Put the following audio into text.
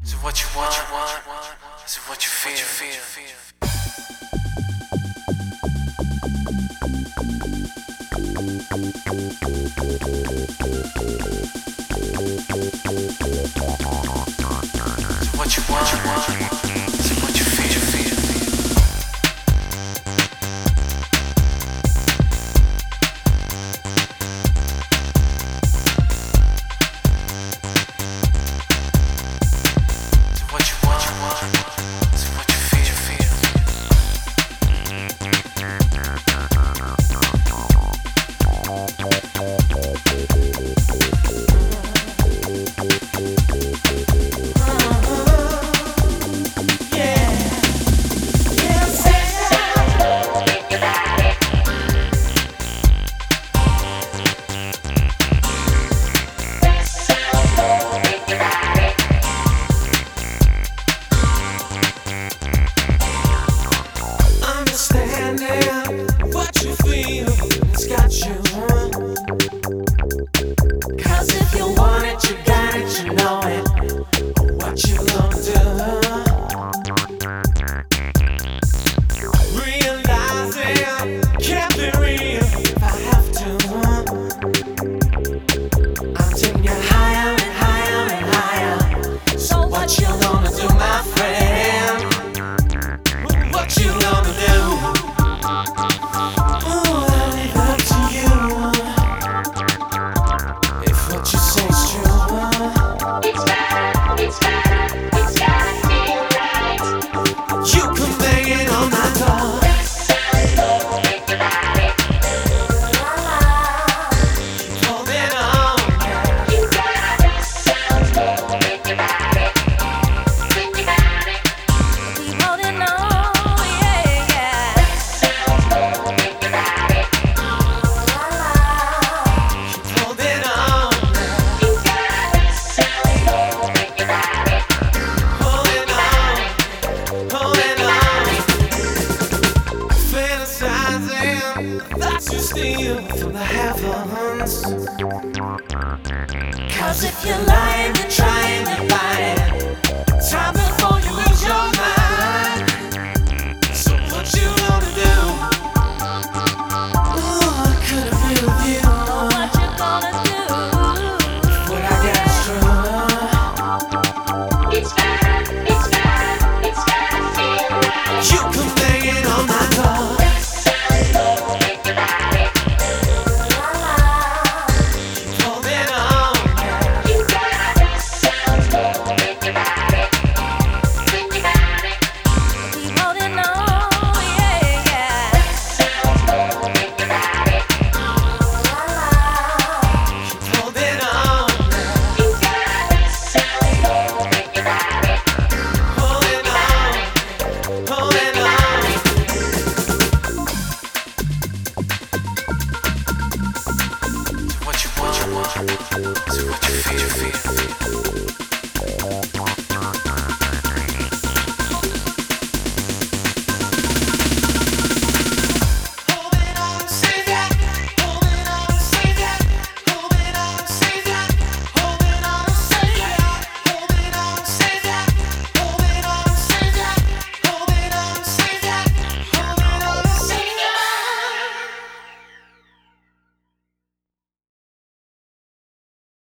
So what you want, so what you feel. So what you want, so what you feel. What you feel, it's got you. 'Cause if you want it, you got it, you know it. What you gonna do? Realizing can't be real if I have to. I'm taking you higher and higher and higher. So what you gonna do, my friend? What you gonna do? That you steal from the heavens. 'Cause if you're lying, you're trying to buy it. Time before you lose your mind. So what you gonna do? Ooh, I could've been with you. What you gonna do? What I got is true. It's gotta feel right. You come banging on my door. So what you feel.